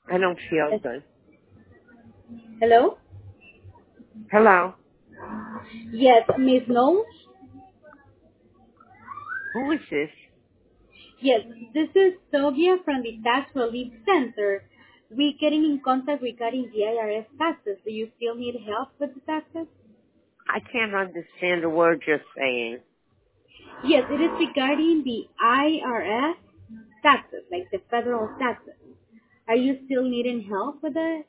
I don't feel good. Hello? Hello? Yes, Miss Knowles? Who is this? Yes, this is Sylvia from the Tax Relief Center. We're getting in contact regarding the IRS taxes. Do you still need help with the taxes? I can't understand a word you're saying. Yes, it is regarding the IRS taxes, like the federal taxes. Are you still needing help with it?